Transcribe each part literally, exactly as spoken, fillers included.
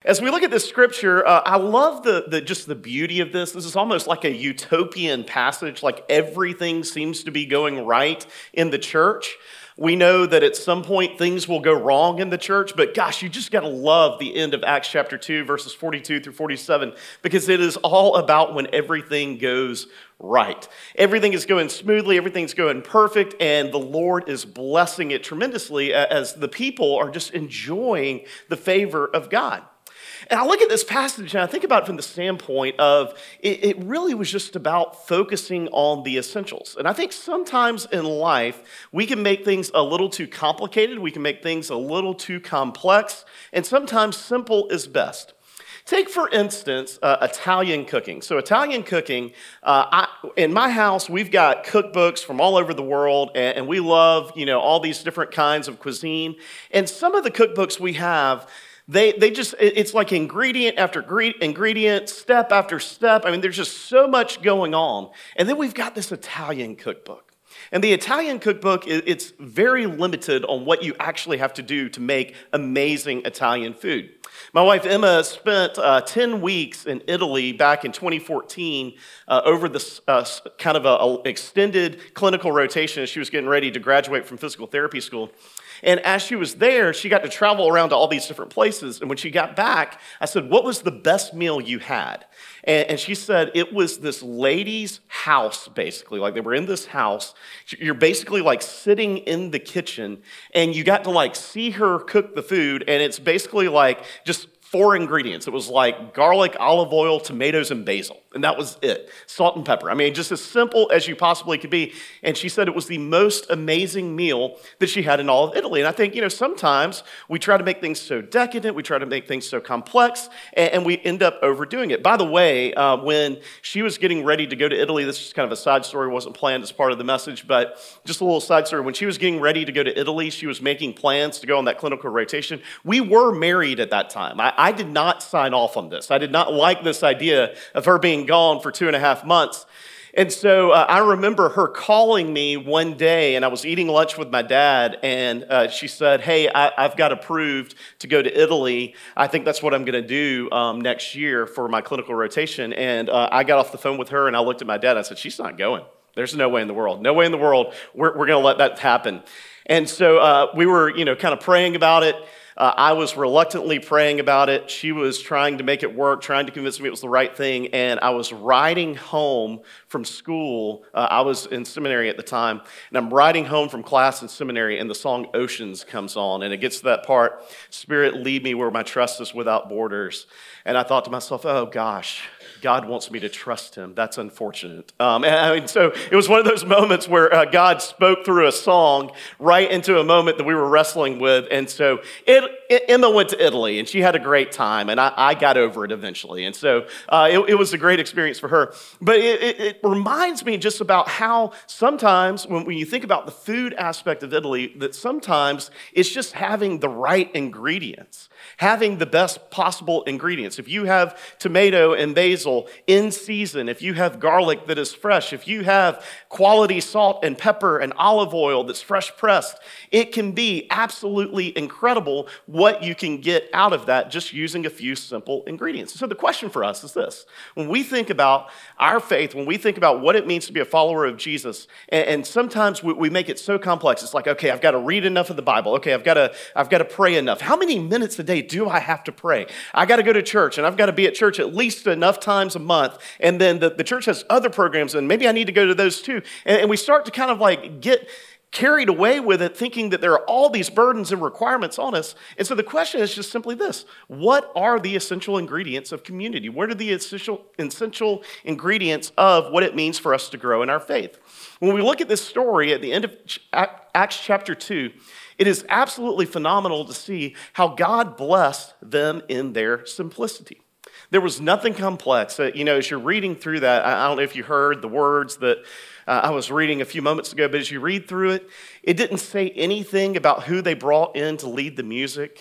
As we look at this scripture, uh, I love the, the just the beauty of this. This is almost like a utopian passage, like everything seems to be going right in the church. We know that at some point things will go wrong in the church, but gosh, you just got to love the end of Acts chapter two, verses forty-two through forty-seven, because it is all about when everything goes right. Everything is going smoothly, everything's going perfect, and the Lord is blessing it tremendously as the people are just enjoying the favor of God. And I look at this passage and I think about it from the standpoint of it, it really was just about focusing on the essentials. And I think sometimes in life, we can make things a little too complicated, we can make things a little too complex, and sometimes simple is best. Take, for instance, uh, Italian cooking. So Italian cooking, uh, I, in my house, we've got cookbooks from all over the world, and, and we love, you know, all these different kinds of cuisine. And some of the cookbooks we have, They they just, it's like ingredient after ingredient, step after step. I mean, there's just so much going on. And then we've got this Italian cookbook. And the Italian cookbook, it's very limited on what you actually have to do to make amazing Italian food. My wife Emma spent uh, ten weeks in Italy back in twenty fourteen uh, over this uh, kind of an extended clinical rotation as she was getting ready to graduate from physical therapy school. And as she was there, she got to travel around to all these different places. And when she got back, I said, "What was the best meal you had?" And, and she said, it was this lady's house, basically. Like they were in this house. You're basically like sitting in the kitchen, and you got to like see her cook the food. And it's basically like just four ingredients. It was like garlic, olive oil, tomatoes, and basil. And that was it. Salt and pepper. I mean, just as simple as you possibly could be. And she said it was the most amazing meal that she had in all of Italy. And I think, you know, sometimes we try to make things so decadent, we try to make things so complex, and, and we end up overdoing it. By the way, uh, when she was getting ready to go to Italy, this is kind of a side story, wasn't planned as part of the message, but just a little side story. When she was getting ready to go to Italy, she was making plans to go on that clinical rotation. We were married at that time. I, I did not sign off on this. I did not like this idea of her being gone for two and a half months. And so uh, I remember her calling me one day, and I was eating lunch with my dad, and uh, she said, "Hey, I, I've got approved to go to Italy. I think that's what I'm going to do um, next year for my clinical rotation." And uh, I got off the phone with her, and I looked at my dad, and I said, "She's not going. There's no way in the world. No way in the world we're, we're going to let that happen." And so uh, we were, you know, kind of praying about it. Uh, I was reluctantly praying about it. She was trying to make it work, trying to convince me it was the right thing. And I was riding home from school. Uh, I was in seminary at the time. And I'm riding home from class in seminary, and the song Oceans comes on. And it gets to that part, "Spirit, lead me where my trust is without borders." And I thought to myself, oh gosh, God wants me to trust him. That's unfortunate. Um, and I mean, so it was one of those moments where uh, God spoke through a song right into a moment that we were wrestling with. And so it, it, Emma went to Italy, and she had a great time, and I, I got over it eventually. And so uh, it, it was a great experience for her. But it, it, it reminds me just about how sometimes when, when you think about the food aspect of Italy, that sometimes it's just having the right ingredients, having the best possible ingredients. If you have tomato and basil in season, if you have garlic that is fresh, if you have quality salt and pepper and olive oil that's fresh pressed, it can be absolutely incredible what you can get out of that just using a few simple ingredients. So the question for us is this: when we think about our faith, when we think about what it means to be a follower of Jesus, and, and sometimes we, we make it so complex. It's like, okay, I've got to read enough of the Bible. Okay, I've got to I've got to pray enough. How many minutes a day do I have to pray? I got to go to church, and I've got to be at church at least enough times a month. And then the, the church has other programs, and maybe I need to go to those too. And, and we start to kind of like get carried away with it, thinking that there are all these burdens and requirements on us. And so the question is just simply this: what are the essential ingredients of community? What are the essential, essential ingredients of what it means for us to grow in our faith? When we look at this story at the end of Acts chapter two, it is absolutely phenomenal to see how God blessed them in their simplicity. There was nothing complex. Uh, you know, as you're reading through that, I, I don't know if you heard the words that uh, I was reading a few moments ago, but as you read through it, it didn't say anything about who they brought in to lead the music.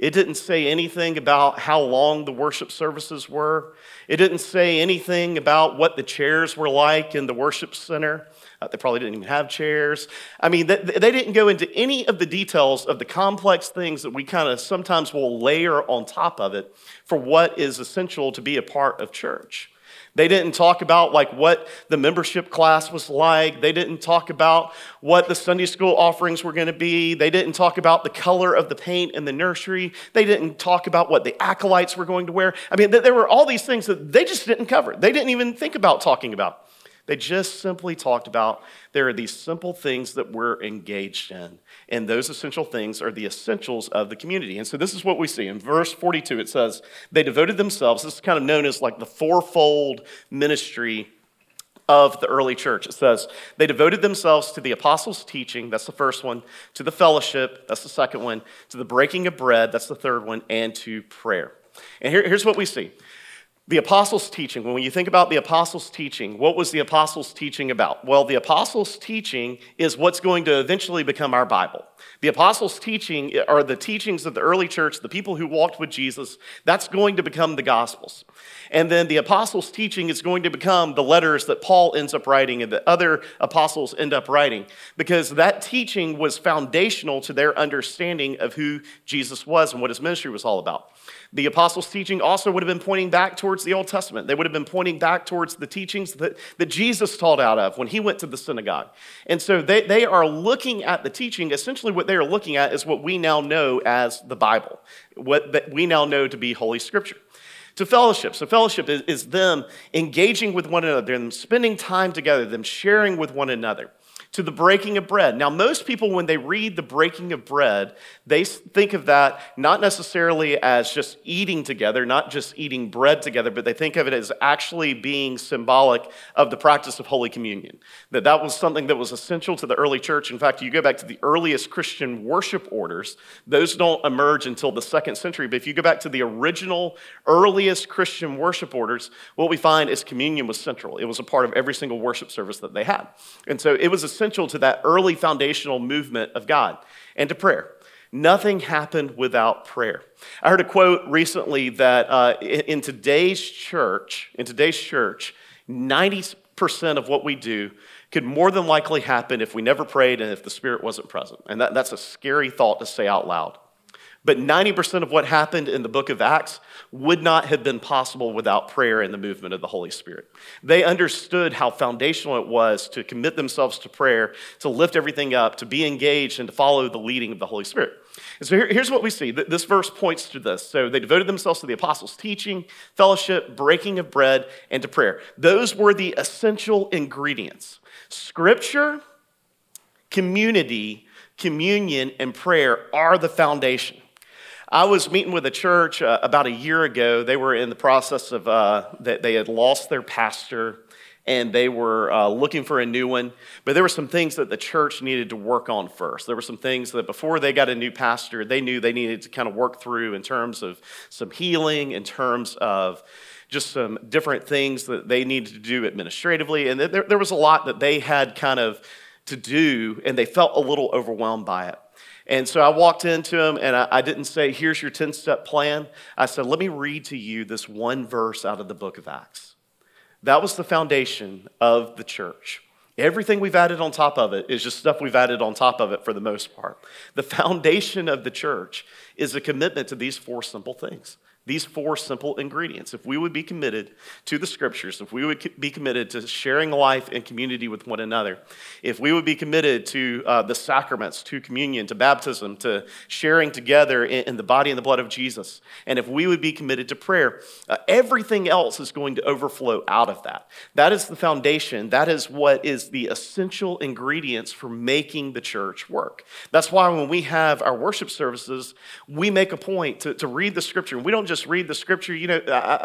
It didn't say anything about how long the worship services were. It didn't say anything about what the chairs were like in the worship center. Uh, they probably didn't even have chairs. I mean, they, they didn't go into any of the details of the complex things that we kind of sometimes will layer on top of it for what is essential to be a part of church. They didn't talk about like what the membership class was like. They didn't talk about what the Sunday school offerings were going to be. They didn't talk about the color of the paint in the nursery. They didn't talk about what the acolytes were going to wear. I mean, there were all these things that they just didn't cover. They didn't even think about talking about. They just simply talked about there are these simple things that we're engaged in, and those essential things are the essentials of the community. And so this is what we see. In verse forty-two, it says, they devoted themselves, this is kind of known as like the fourfold ministry of the early church. It says, they devoted themselves to the apostles' teaching, that's the first one, to the fellowship, that's the second one, to the breaking of bread, that's the third one, and to prayer. And here, here's what we see. The apostles' teaching, when you think about the apostles' teaching, what was the apostles' teaching about? Well, the apostles' teaching is what's going to eventually become our Bible. The apostles' teaching are the teachings of the early church, the people who walked with Jesus. That's going to become the Gospels. And then the apostles' teaching is going to become the letters that Paul ends up writing and that other apostles end up writing, because that teaching was foundational to their understanding of who Jesus was and what his ministry was all about. The apostles' teaching also would have been pointing back towards the Old Testament. They would have been pointing back towards the teachings that, that Jesus taught out of when he went to the synagogue. And so they, they are looking at the teaching. Essentially what they are looking at is what we now know as the Bible, what that we now know to be Holy Scripture. To fellowship. So fellowship is, is them engaging with one another, them spending time together, them sharing with one another. To the breaking of bread. Now, most people, when they read the breaking of bread, they think of that not necessarily as just eating together, not just eating bread together, but they think of it as actually being symbolic of the practice of Holy Communion. That that was something that was essential to the early church. In fact, you go back to the earliest Christian worship orders, those don't emerge until the second century. But if you go back to the original, earliest Christian worship orders, what we find is communion was central. It was a part of every single worship service that they had. And so it was essential essential to that early foundational movement of God and to prayer. Nothing happened without prayer. I heard a quote recently that uh, in, in today's church, in today's church, ninety percent of what we do could more than likely happen if we never prayed and if the Spirit wasn't present. And that, that's a scary thought to say out loud. But ninety percent of what happened in the book of Acts would not have been possible without prayer and the movement of the Holy Spirit. They understood how foundational it was to commit themselves to prayer, to lift everything up, to be engaged, and to follow the leading of the Holy Spirit. And so here, here's what we see. This verse points to this. So they devoted themselves to the apostles' teaching, fellowship, breaking of bread, and to prayer. Those were the essential ingredients. Scripture, community, communion, and prayer are the foundation. I was meeting with a church uh, about a year ago. They were in the process of, uh, that they had lost their pastor and they were uh, looking for a new one. But there were some things that the church needed to work on first. There were some things that before they got a new pastor, they knew they needed to kind of work through in terms of some healing, in terms of just some different things that they needed to do administratively. And there, there was a lot that they had kind of to do, and they felt a little overwhelmed by it. And so I walked into him, and I, I didn't say, here's your ten-step plan. I said, let me read to you this one verse out of the book of Acts. That was the foundation of the church. Everything we've added on top of it is just stuff we've added on top of it for the most part. The foundation of the church is a commitment to these four simple things. These four simple ingredients. If we would be committed to the scriptures, if we would be committed to sharing life and community with one another, if we would be committed to uh, the sacraments, to communion, to baptism, to sharing together in, in the body and the blood of Jesus, and if we would be committed to prayer, uh, everything else is going to overflow out of that. That is the foundation. That is what is the essential ingredients for making the church work. That's why when we have our worship services, we make a point to, to read the scripture. We don't just read the scripture. You know, I've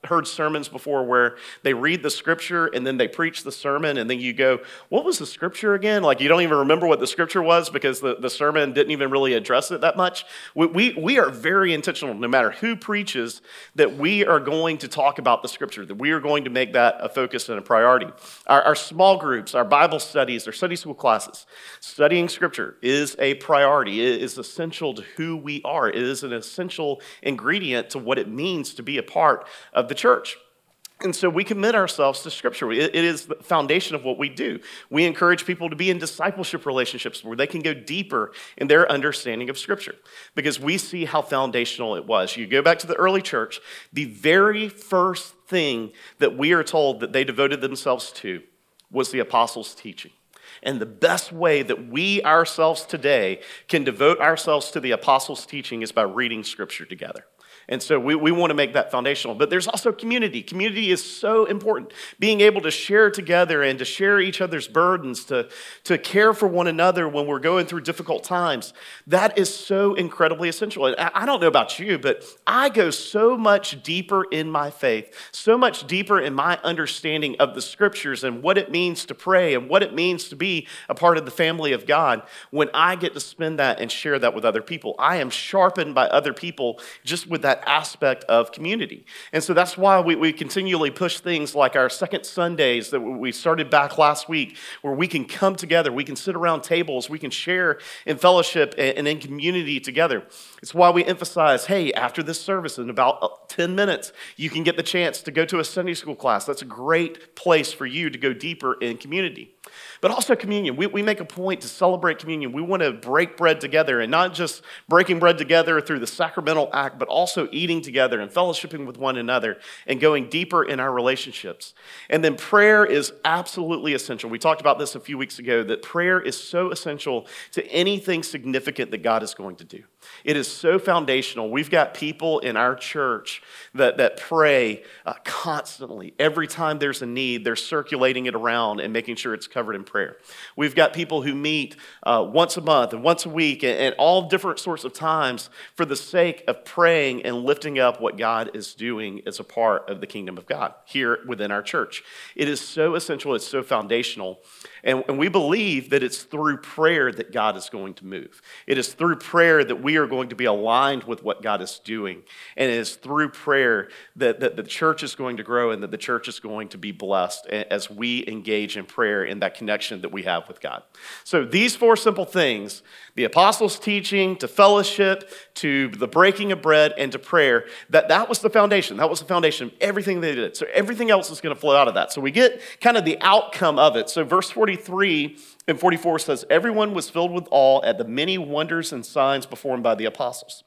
heard sermons before where they read the scripture and then they preach the sermon and then you go, what was the scripture again? Like you don't even remember what the scripture was because the, the sermon didn't even really address it that much. We, we, we are very intentional, no matter who preaches, that we are going to talk about the scripture, that we are going to make that a focus and a priority. Our, our small groups, our Bible studies, our Sunday school classes, studying scripture is a priority. It is essential to who we are. It is an essential ingredient to what it means to be a part of the church. And so we commit ourselves to Scripture. It, it is the foundation of what we do. We encourage people to be in discipleship relationships where they can go deeper in their understanding of Scripture because we see how foundational it was. You go back to the early church, the very first thing that we are told that they devoted themselves to was the apostles' teaching. And the best way that we ourselves today can devote ourselves to the apostles' teaching is by reading Scripture together. And so we, we want to make that foundational. But there's also community. Community is so important. Being able to share together and to share each other's burdens, to, to care for one another when we're going through difficult times, that is so incredibly essential. And I, I don't know about you, but I go so much deeper in my faith, so much deeper in my understanding of the scriptures and what it means to pray and what it means to be a part of the family of God when I get to spend that and share that with other people. I am sharpened by other people just with that aspect of community. And so that's why we, we continually push things like our second Sundays that we started back last week, where we can come together, we can sit around tables, we can share in fellowship and, and in community together. It's why we emphasize, hey, after this service in about ten minutes, you can get the chance to go to a Sunday school class. That's a great place for you to go deeper in community. But also communion. We, we make a point to celebrate communion. We want to break bread together, and not just breaking bread together through the sacramental act, but also eating together and fellowshipping with one another and going deeper in our relationships. And then prayer is absolutely essential. We talked about this a few weeks ago, that prayer is so essential to anything significant that God is going to do. It is so foundational. We've got people in our church that, that pray uh, constantly. Every time there's a need, they're circulating it around and making sure it's covered in prayer. We've got people who meet uh, once a month and once a week and, and all different sorts of times for the sake of praying and lifting up what God is doing as a part of the kingdom of God here within our church. It is so essential. It's so foundational. And, and we believe that it's through prayer that God is going to move. It is through prayer that we are going to be aligned with what God is doing. And it is through prayer that, that the church is going to grow and that the church is going to be blessed as we engage in prayer in that connection that we have with God. So these four simple things, the apostles' teaching, to fellowship, to the breaking of bread, and to prayer, that, that was the foundation. That was the foundation of everything they did. So everything else is going to flow out of that. So we get kind of the outcome of it. So verse forty-three and forty-four says, everyone was filled with awe at the many wonders and signs performed by the apostles.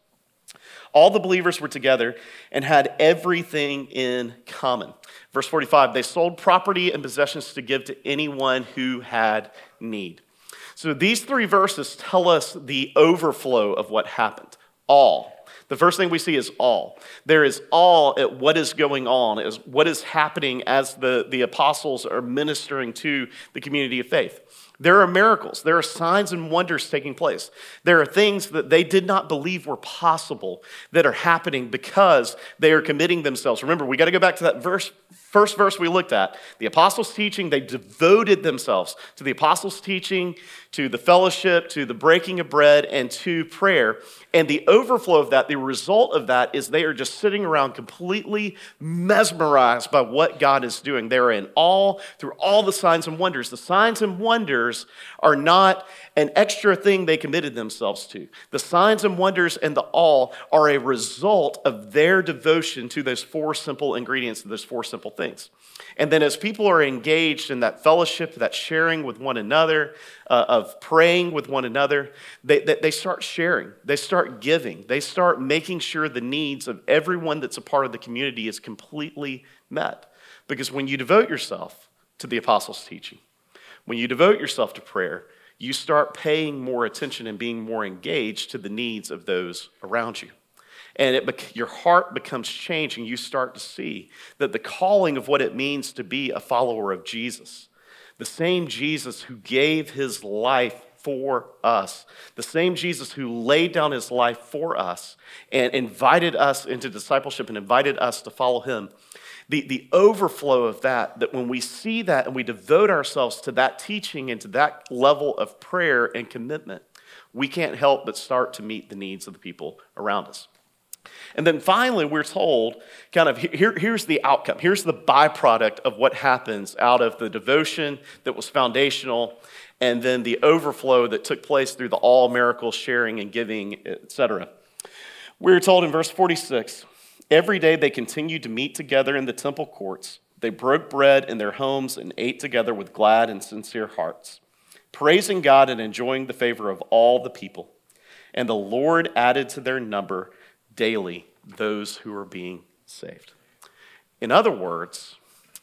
All the believers were together and had everything in common. Verse forty-five, they sold property and possessions to give to anyone who had need. So these three verses tell us the overflow of what happened. All. The first thing we see is all. There is all at what is going on, is what is happening as the, the apostles are ministering to the community of faith. There are miracles. There are signs and wonders taking place. There are things that they did not believe were possible that are happening because they are committing themselves. Remember, we got to go back to that verse, first verse we looked at. The apostles' teaching, they devoted themselves to the apostles' teaching, to the fellowship, to the breaking of bread, and to prayer. And the overflow of that, the result of that, is they are just sitting around completely mesmerized by what God is doing. They're in awe through all the signs and wonders. The signs and wonders are not an extra thing they committed themselves to. The signs and wonders and the awe are a result of their devotion to those four simple ingredients, those four simple things. And then as people are engaged in that fellowship, that sharing with one another, uh, of praying with one another, they, they, they start sharing, they start giving, they start making sure the needs of everyone that's a part of the community is completely met. Because when you devote yourself to the apostles' teaching, when you devote yourself to prayer, you start paying more attention and being more engaged to the needs of those around you. And it, your heart becomes changed, and you start to see that the calling of what it means to be a follower of Jesus, the same Jesus who gave his life for us. The same Jesus who laid down his life for us and invited us into discipleship and invited us to follow him. The, the overflow of that, that when we see that and we devote ourselves to that teaching and to that level of prayer and commitment, we can't help but start to meet the needs of the people around us. And then finally, we're told, kind of, here, here's the outcome. Here's the byproduct of what happens out of the devotion that was foundational and then the overflow that took place through the all miracle sharing and giving, et cetera. We're told in verse forty-six, every day they continued to meet together in the temple courts. They broke bread in their homes and ate together with glad and sincere hearts, praising God and enjoying the favor of all the people. And the Lord added to their number daily those who are being saved. In other words,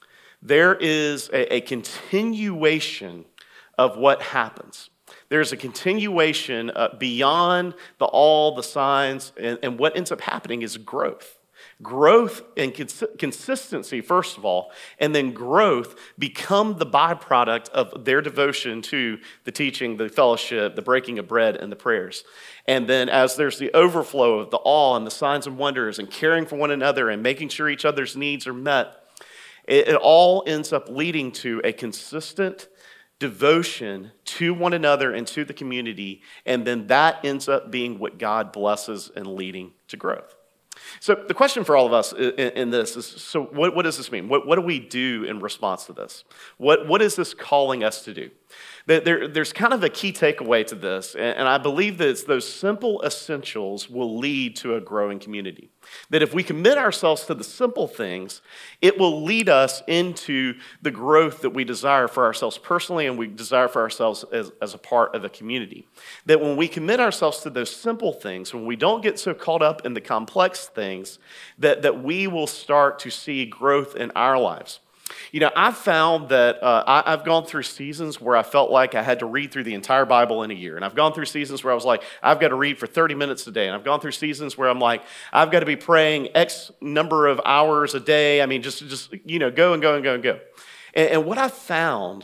there is a, a continuation of what happens. There's a continuation uh, beyond the all the signs, and, and what ends up happening is growth. Growth and cons- consistency, first of all, and then growth become the byproduct of their devotion to the teaching, the fellowship, the breaking of bread, and the prayers. And then as there's the overflow of the awe and the signs and wonders and caring for one another and making sure each other's needs are met, it, it all ends up leading to a consistent devotion to one another and to the community, and then that ends up being what God blesses and leading to growth. So the question for all of us in this is, so what, what does this mean? What, what do we do in response to this? What, what is this calling us to do? There, there's kind of a key takeaway to this, and I believe that it's those simple essentials will lead to a growing community. That if we commit ourselves to the simple things, it will lead us into the growth that we desire for ourselves personally and we desire for ourselves as, as a part of a community. That when we commit ourselves to those simple things, when we don't get so caught up in the complex things, that, that we will start to see growth in our lives. You know, I've found that uh, I, I've gone through seasons where I felt like I had to read through the entire Bible in a year. And I've gone through seasons where I was like, I've got to read for thirty minutes a day. And I've gone through seasons where I'm like, I've got to be praying X number of hours a day. I mean, just, just you know, go and go and go and go. And, and what I found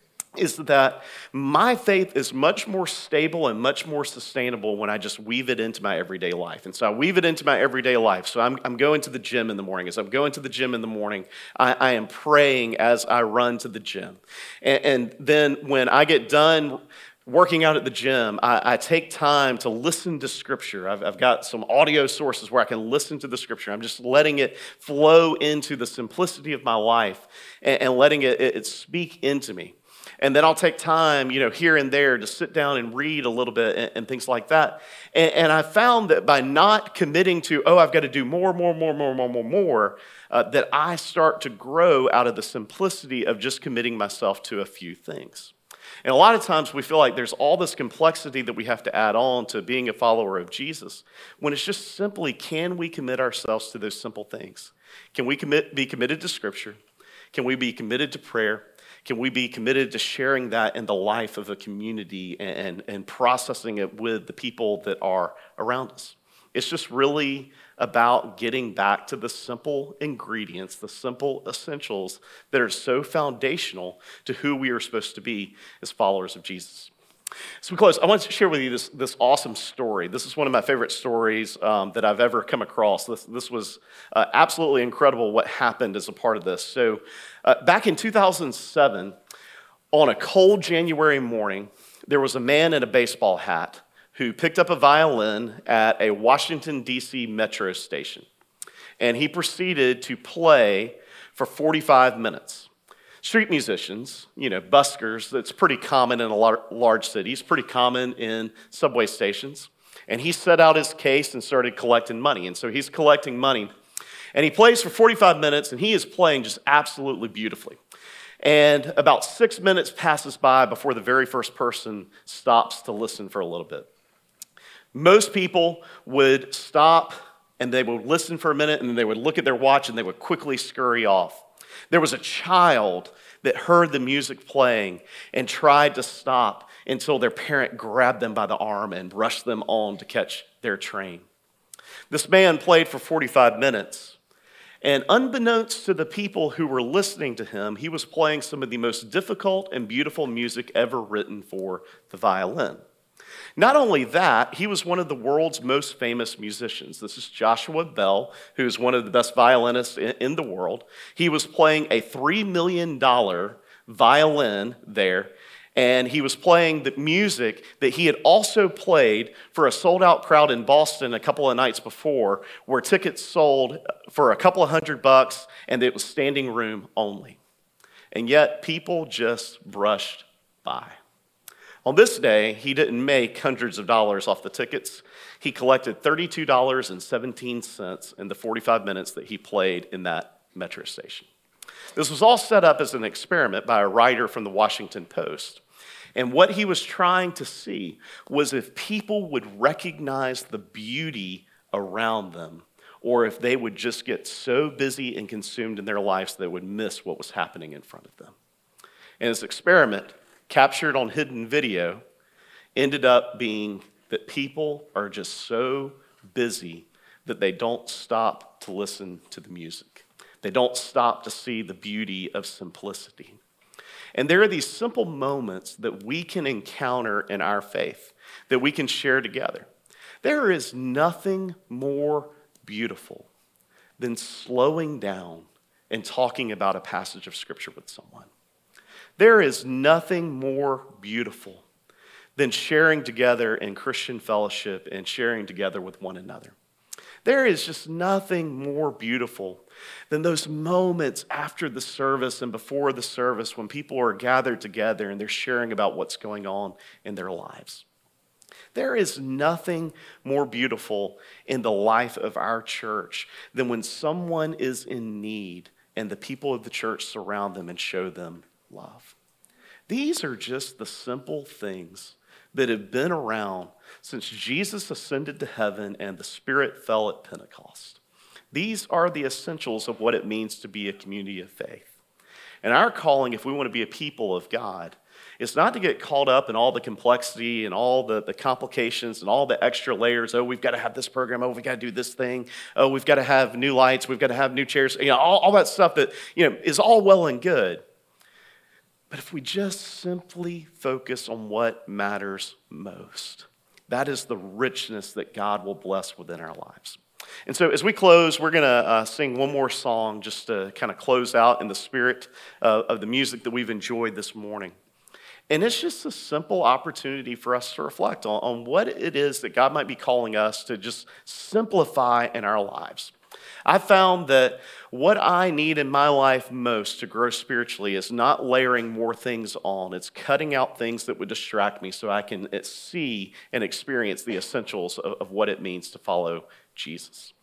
is that my faith is much more stable and much more sustainable when I just weave it into my everyday life. And so I weave it into my everyday life. So I'm, I'm going to the gym in the morning. As I'm going to the gym in the morning, I, I am praying as I run to the gym. And, and then when I get done working out at the gym, I, I take time to listen to Scripture. I've, I've got some audio sources where I can listen to the Scripture. I'm just letting it flow into the simplicity of my life and, and letting it, it, it speak into me. And then I'll take time, you know, here and there to sit down and read a little bit and, and things like that. And, and I found that by not committing to, oh, I've got to do more, more, more, more, more, more, more, uh, that I start to grow out of the simplicity of just committing myself to a few things. And a lot of times we feel like there's all this complexity that we have to add on to being a follower of Jesus, when it's just simply, can we commit ourselves to those simple things? Can we commit, be committed to Scripture? Can we be committed to prayer? Can we be committed to sharing that in the life of a community and, and processing it with the people that are around us? It's just really about getting back to the simple ingredients, the simple essentials that are so foundational to who we are supposed to be as followers of Jesus. So we close. I want to share with you this, this awesome story. This is one of my favorite stories um, that I've ever come across. This, this was uh, absolutely incredible what happened as a part of this. So uh, back in two thousand seven, on a cold January morning, there was a man in a baseball hat who picked up a violin at a Washington, D C metro station. And he proceeded to play for forty-five minutes. Street musicians, you know, buskers, that's pretty common in a lot large cities, pretty common in subway stations. And he set out his case and started collecting money. And so he's collecting money. And he plays for forty-five minutes, and he is playing just absolutely beautifully. And about six minutes passes by before the very first person stops to listen for a little bit. Most people would stop, and they would listen for a minute, and then they would look at their watch, and they would quickly scurry off. There was a child that heard the music playing and tried to stop until their parent grabbed them by the arm and rushed them on to catch their train. This man played for forty-five minutes, And unbeknownst to the people who were listening to him, he was playing some of the most difficult and beautiful music ever written for the violin. Not only that, he was one of the world's most famous musicians. This is Joshua Bell, who is one of the best violinists in the world. He was playing a three million dollars violin there, and he was playing the music that he had also played for a sold-out crowd in Boston a couple of nights before, where tickets sold for a couple of hundred bucks, and it was standing room only. And yet, people just brushed by. On this day, he didn't make hundreds of dollars off the tickets. He collected thirty-two dollars and seventeen cents in the forty-five minutes that he played in that metro station. This was all set up as an experiment by a writer from the Washington Post. And what he was trying to see was if people would recognize the beauty around them, or if they would just get so busy and consumed in their lives they would miss what was happening in front of them. And this experiment, captured on hidden video, ended up being that people are just so busy that they don't stop to listen to the music. They don't stop to see the beauty of simplicity. And there are these simple moments that we can encounter in our faith, that we can share together. There is nothing more beautiful than slowing down and talking about a passage of Scripture with someone. There is nothing more beautiful than sharing together in Christian fellowship and sharing together with one another. There is just nothing more beautiful than those moments after the service and before the service when people are gathered together and they're sharing about what's going on in their lives. There is nothing more beautiful in the life of our church than when someone is in need and the people of the church surround them and show them love. These are just the simple things that have been around since Jesus ascended to heaven and the Spirit fell at Pentecost. These are the essentials of what it means to be a community of faith. And our calling, if we want to be a people of God, is not to get caught up in all the complexity and all the, the complications and all the extra layers. Oh, we've got to have this program. Oh, we've got to do this thing. Oh, we've got to have new lights. We've got to have new chairs. You know, all, all that stuff that, you know, is all well and good. But if we just simply focus on what matters most, that is the richness that God will bless within our lives. And so as we close, we're going to uh, sing one more song just to kind of close out in the spirit uh, of the music that we've enjoyed this morning. And it's just a simple opportunity for us to reflect on, on what it is that God might be calling us to just simplify in our lives. I found that what I need in my life most to grow spiritually is not layering more things on. It's cutting out things that would distract me so I can see and experience the essentials of, of what it means to follow Jesus.